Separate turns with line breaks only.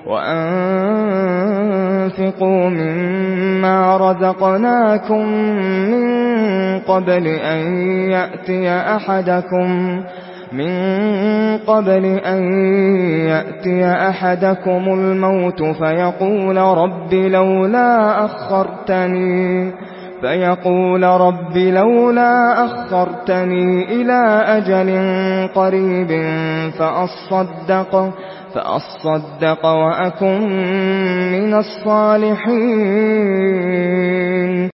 وأنفقوا مما رزقناكم من قبل أن يأتي أحدكم الموت فيقول رب لولا أخرتني إلى أجل قريب فأصدق وأكن من الصالحين